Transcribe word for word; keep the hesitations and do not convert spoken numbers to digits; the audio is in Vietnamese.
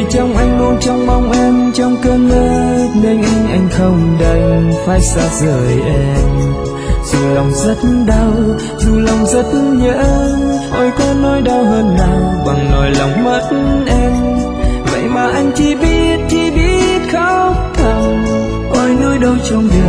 trong anh luôn trong mong em trong cơn mơ nên anh anh không đành phải xa rời em. Dù lòng rất đau, dù lòng rất nhớ, ôi có nỗi đau hơn nào bằng nỗi lòng mất em. Vậy mà anh chỉ biết, chỉ biết khóc thầm. Ôi nỗi đau trong đời